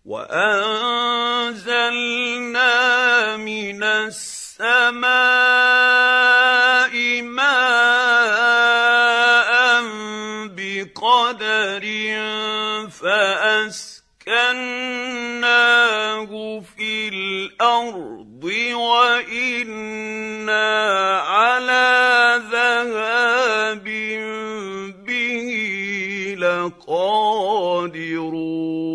وأنزلنا من السماء ماء بقدر فأسكناه في الأرض وإنا على ذهاب به لقادرون